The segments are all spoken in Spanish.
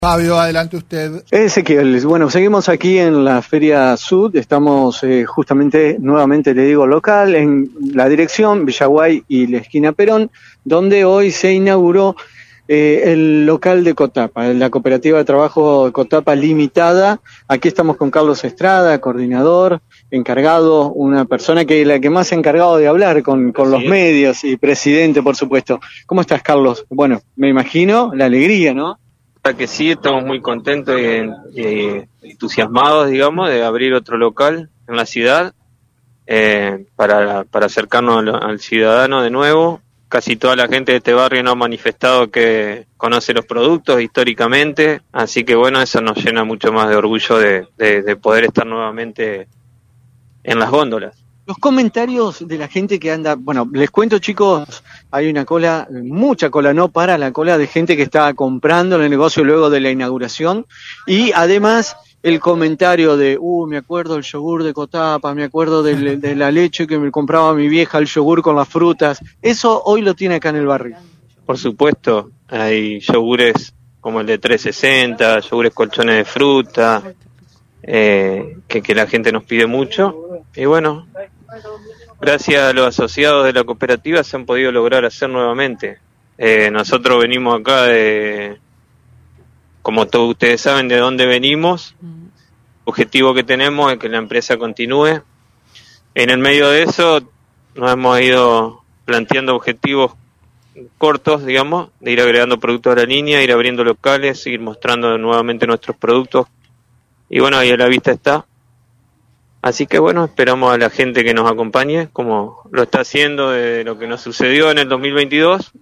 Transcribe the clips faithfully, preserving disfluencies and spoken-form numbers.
Fabio, adelante usted. Ezequiel, bueno, seguimos aquí en la Feria Sud, estamos eh, justamente, nuevamente le digo, local, en la dirección Villaguay y la esquina Perón, donde hoy se inauguró eh, el local de Cotapa, la cooperativa de trabajo Cotapa Limitada. Aquí estamos con Carlos Estrada, coordinador, encargado, una persona que la que más se ha encargado de hablar con, con los medios y presidente, por supuesto. ¿Cómo estás, Carlos? Bueno, me imagino la alegría, ¿no? Que sí, estamos muy contentos y, y entusiasmados, digamos, de abrir otro local en la ciudad eh, para, para acercarnos al, al ciudadano de nuevo. Casi toda la gente de este barrio nos ha manifestado que conoce los productos históricamente, así que bueno, eso nos llena mucho más de orgullo de, de, de poder estar nuevamente en las góndolas. Los comentarios de la gente que anda, bueno, les cuento, chicos, hay una cola, mucha cola, no para la cola de gente que está comprando en el negocio luego de la inauguración, y además el comentario de, uh, me acuerdo del yogur de Cotapa, me acuerdo de, de la leche que me compraba mi vieja, el yogur con las frutas. Eso hoy lo tiene acá en el barrio. Por supuesto, hay yogures como el de trescientos sesenta, yogures colchones de fruta, eh, que, que la gente nos pide mucho, y bueno, gracias a los asociados de la cooperativa se han podido lograr hacer nuevamente. Eh, nosotros venimos acá de, como todos ustedes saben, de dónde venimos. El objetivo que tenemos es que la empresa continúe. En el medio de eso nos hemos ido planteando objetivos cortos, digamos, de ir agregando productos a la línea, ir abriendo locales, seguir mostrando nuevamente nuestros productos. Y bueno, ahí a la vista está. Así que bueno, esperamos a la gente que nos acompañe, como lo está haciendo de lo que nos sucedió en el dos mil veintidós.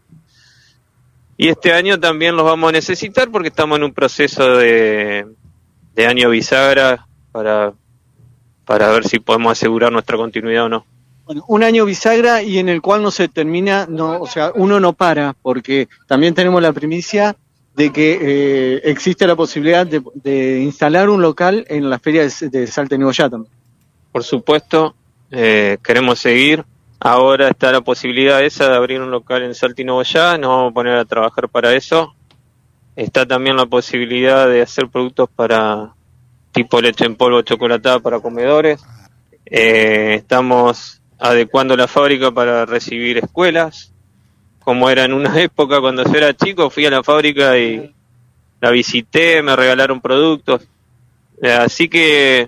Y este año también los vamos a necesitar porque estamos en un proceso de, de año bisagra para, para ver si podemos asegurar nuestra continuidad o no. Bueno, un año bisagra y en el cual no se termina, no, o sea, uno no para, porque también tenemos la primicia de que eh, existe la posibilidad de, de instalar un local en la feria de, de Salta y Nogoyá también. Por supuesto, eh, queremos seguir. Ahora está la posibilidad esa de abrir un local en Salta y Nogoyá, nos vamos a poner a trabajar para eso. Está también la posibilidad de hacer productos para tipo leche en polvo chocolatada para comedores. Eh, estamos adecuando la fábrica para recibir escuelas, como era en una época cuando yo era chico, fui a la fábrica y la visité, me regalaron productos. Así que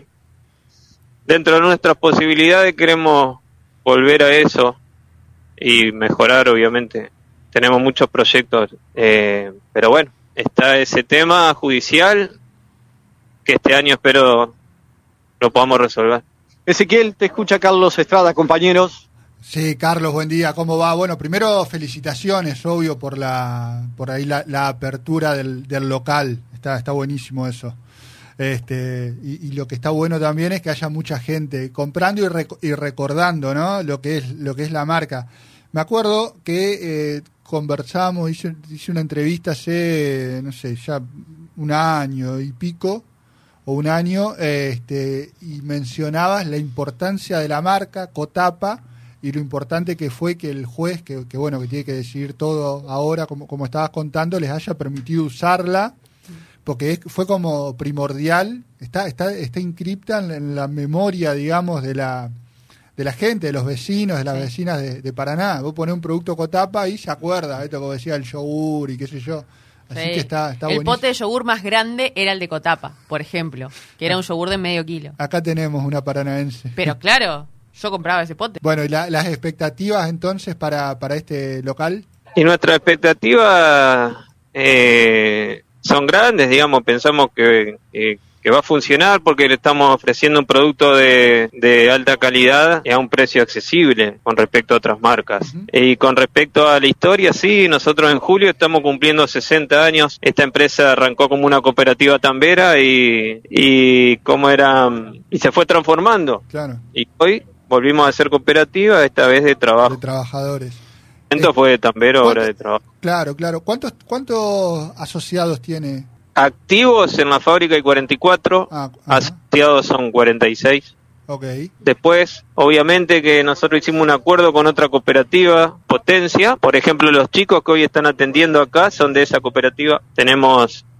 dentro de nuestras posibilidades queremos volver a eso y mejorar, obviamente. Tenemos muchos proyectos, eh, pero bueno, está ese tema judicial que este año espero lo podamos resolver. Ezequiel, te escucha Carlos Estrada, compañeros. Sí, Carlos, buen día, ¿cómo va? Bueno, primero felicitaciones, obvio, por la por ahí la, la apertura del, del local, está está buenísimo eso. Este y, y lo que está bueno también es que haya mucha gente comprando y, rec- y recordando, ¿no? Lo que es lo que es la marca. Me acuerdo que eh, conversamos, hice, hice una entrevista hace, no sé, ya un año y pico, o un año, eh, este y mencionabas la importancia de la marca Cotapa, y lo importante que fue que el juez, que, que bueno, que tiene que decidir todo ahora, como, como estabas contando, les haya permitido usarla, porque es, fue como primordial, está está está inscripta en, en la memoria, digamos, de la de la gente, de los vecinos, de las sí. vecinas de, de Paraná. Vos ponés un producto Cotapa y se acuerda, esto como decía el yogur y qué sé yo. Así sí. que está, está el buenísimo. Pote de yogur más grande era el de Cotapa, por ejemplo, que era un yogur de medio kilo. Acá tenemos una paranaense. Pero claro, yo compraba ese pote. Bueno, ¿y la, las expectativas entonces para, para este local? Y nuestras expectativas eh, son grandes, digamos, pensamos que, eh, que va a funcionar porque le estamos ofreciendo un producto de, de alta calidad y a un precio accesible con respecto a otras marcas. Uh-huh. Y con respecto a la historia, sí, nosotros en julio estamos cumpliendo sesenta años. Esta empresa arrancó como una cooperativa tambera y, y como era, y se fue transformando. Claro. Y hoy volvimos a ser cooperativa, esta vez de trabajo. De trabajadores. Entonces eh, fue de tambero, ahora de trabajo. Claro, claro. ¿Cuántos cuántos asociados tiene? Activos en la fábrica hay cuarenta y cuatro, ah, asociados son cuarenta y seis. Okay. Después, obviamente que nosotros hicimos un acuerdo con otra cooperativa, Potencia. Por ejemplo, los chicos que hoy están atendiendo acá son de esa cooperativa. Tenemos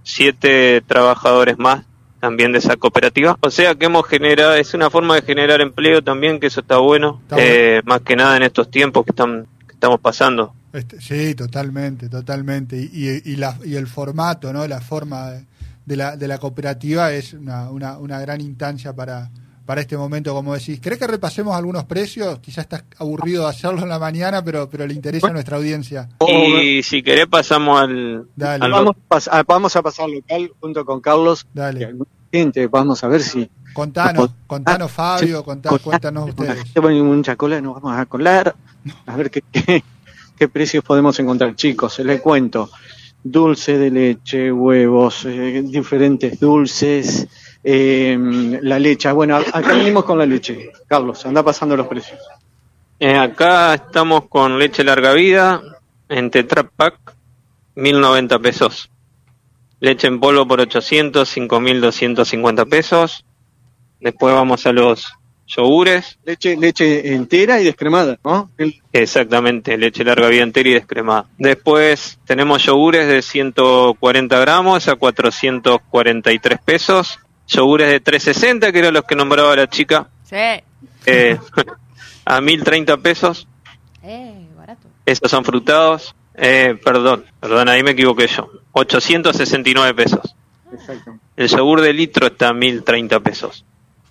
siete trabajadores más también de esa cooperativa. O sea que hemos generado, es una forma de generar empleo también, que eso está bueno, está eh, bueno. Más que nada en estos tiempos que, están, que estamos pasando. Este, sí, totalmente, totalmente. Y, y, y, la, y el formato, ¿no? La forma de, de, la, de la cooperativa es una, una, una gran instancia para, para este momento, como decís. ¿Querés que repasemos algunos precios? Quizás estás aburrido de hacerlo en la mañana, pero, pero le interesa bueno. a nuestra audiencia. Y si querés pasamos al... Dale. al vamos, a, vamos a pasar local junto con Carlos. Dale. Gente, vamos a ver si... Contanos, contanos Fabio, contá, cuéntanos ustedes. Tenemos mucha cola, nos vamos a colar, a ver qué, qué, qué precios podemos encontrar. Chicos, les cuento, dulce de leche, huevos, eh, diferentes dulces, eh, la leche. Bueno, acá venimos con la leche. Carlos, anda pasando los precios. Eh, acá estamos con leche larga vida, en Tetra Pak, mil noventa pesos. Leche en polvo por ochocientos, cinco mil doscientos cincuenta pesos. Después vamos a los yogures. Leche leche entera y descremada, ¿no? El... Exactamente, leche larga vida entera y descremada. Después tenemos yogures de ciento cuarenta gramos a cuatrocientos cuarenta y tres pesos. Yogures de trescientos sesenta, que eran los que nombraba la chica. Sí. Eh, a mil treinta pesos. Eh, barato. Esos son frutados. Eh, perdón, perdón, ahí me equivoqué yo. ochocientos sesenta y nueve pesos. Exacto. El yogur de litro está a mil treinta pesos.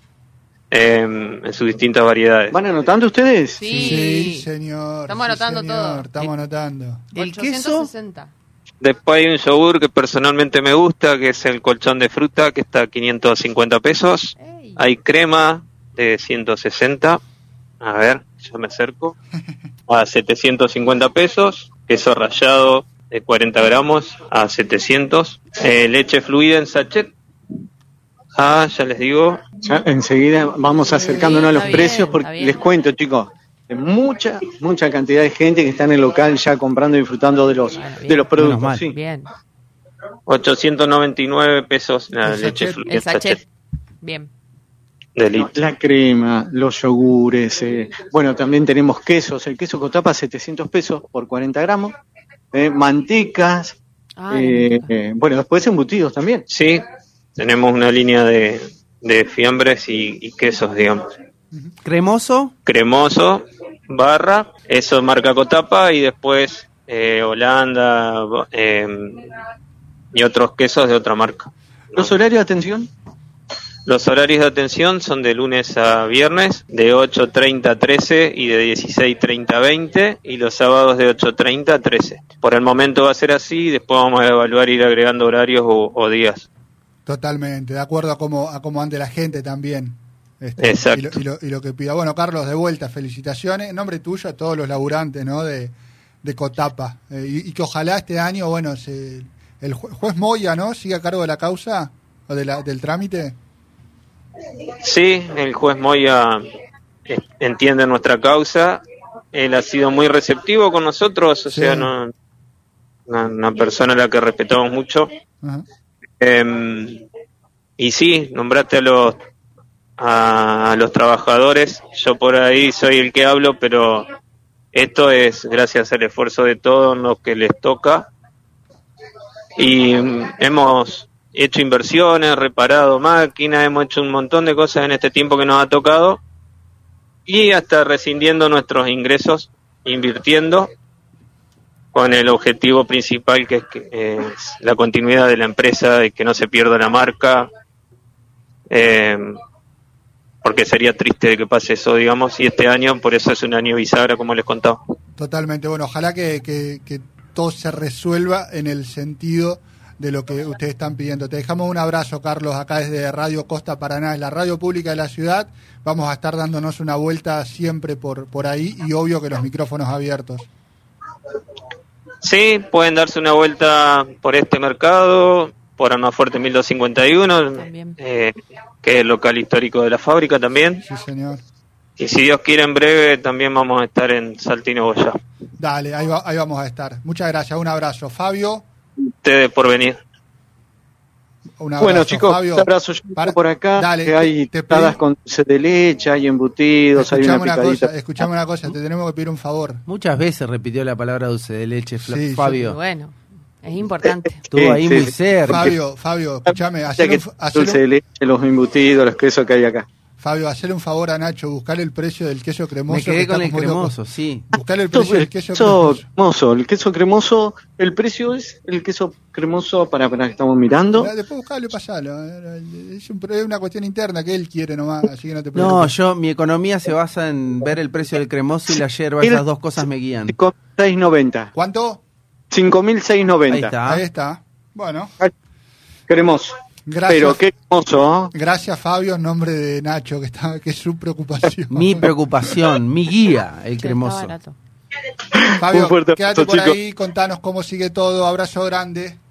Eh, en sus distintas variedades. ¿Van anotando ustedes? Sí, sí señor. Estamos sí, anotando señor, todo. Estamos anotando. ¿El ochocientos sesenta? Queso? Después hay un yogur que personalmente me gusta, que es el colchón de fruta, que está a quinientos cincuenta pesos. Ey. Hay crema de ciento sesenta. A ver, yo me acerco. A setecientos cincuenta pesos. Queso rallado de cuarenta gramos a setecientos. Eh, leche fluida en sachet. Ah, ya les digo. Ya, enseguida vamos acercándonos sí, a los precios, bien, porque les cuento, chicos, hay mucha, mucha cantidad de gente que está en el local ya comprando y disfrutando de los, bueno, de los productos. Sí. Bien. ochocientos noventa y nueve pesos la El leche sachet. fluida El en sachet. sachet. Bien. De litro. La crema, los yogures, eh, bueno, también tenemos quesos, el queso Cotapa setecientos pesos por cuarenta gramos, eh, mantecas, Ah, eh, eh, bueno, después embutidos también. Sí, tenemos una línea de, de fiambres y, y quesos, digamos. ¿Cremoso? Cremoso, barra, eso marca Cotapa, y después eh, Holanda eh, y otros quesos de otra marca. ¿Los horarios de atención? Los horarios de atención son de lunes a viernes, de ocho treinta a trece y de dieciséis treinta a veinte, y los sábados de ocho treinta a trece. Por el momento va a ser así, después vamos a evaluar, ir agregando horarios o, o días. Totalmente, de acuerdo a cómo, a cómo ande la gente también. Este, Exacto. Y lo, y, lo, y lo que pida. Bueno, Carlos, de vuelta, felicitaciones. En nombre tuyo a todos los laburantes, ¿no? de, de Cotapa. Eh, y, y que ojalá este año, bueno, se, el jue, juez Moya, ¿no? Siga a cargo de la causa o de la, del trámite. Sí, el juez Moya entiende nuestra causa. Él ha sido muy receptivo con nosotros, o sí. sea, no, una, una persona a la que respetamos mucho. Ajá. Eh, y sí, nombraste a los a, a los trabajadores. Yo por ahí soy el que hablo, pero esto es gracias al esfuerzo de todos los que les toca. Y um, hemos hecho inversiones, reparado máquinas, hemos hecho un montón de cosas en este tiempo que nos ha tocado, y hasta rescindiendo nuestros ingresos, invirtiendo, con el objetivo principal, que es, que es la continuidad de la empresa y que no se pierda la marca, eh, porque sería triste de que pase eso, digamos, y este año, por eso es un año bisagra, como les contaba. Totalmente, bueno, ojalá que, que, que todo se resuelva en el sentido de lo que ustedes están pidiendo. Te dejamos un abrazo, Carlos, acá desde Radio Costa Paraná, es la radio pública de la ciudad. Vamos a estar dándonos una vuelta siempre por, por ahí, y obvio que los micrófonos abiertos. Sí, pueden darse una vuelta por este mercado, por Almafuerte mil doscientos cincuenta y uno, eh, que es el local histórico de la fábrica también. Sí, señor. Y si Dios quiere, en breve también vamos a estar en Saltino Boyá. Dale, ahí, va, ahí vamos a estar. Muchas gracias, un abrazo. Fabio. Ustedes por venir. Un abrazo, bueno, chicos, Fabio. un abrazo. Yo Para, por acá, dale, que hay te tostadas pedí, con dulce de leche, hay embutidos, hay una una picadita. cosa, escuchame una cosa, te tenemos que pedir un favor. Muchas veces repitió la palabra dulce de leche, Fla- Sí, Fabio. Bueno, Es importante. Estuvo ahí Sí, muy sí. cerca. Fabio, Fabio, escúchame, Ya hacerle que un, fa- hacerle dulce un- de leche, los embutidos, los quesos que hay acá. Fabio, hacerle un favor a Nacho, buscarle el precio del queso cremoso. Me que quedé está con el como loco. cremoso, sí. Buscarle el precio del El queso queso cremoso. cremoso, el queso cremoso, el precio es el queso cremoso para, para que estamos mirando. Ah, Después buscarlo y pasalo. Es, un- es una cuestión interna que él quiere nomás, así que no te No, preocupes. yo, mi economía se basa en ver el precio del cremoso y la yerba, El- esas dos cosas me guían. cinco mil seiscientos noventa. ¿Cuánto? cinco mil seiscientos Ahí noventa. está. Ahí está. Bueno, Cremoso. gracias. Pero qué hermoso, ¿eh? Gracias, Fabio, en nombre de Nacho, que está que es su preocupación. Mi preocupación, mi guía, el Che, cremoso. está barato. Fabio, Un fuerte quédate abrazo, por chicos. ahí, contanos cómo sigue todo. Abrazo grande.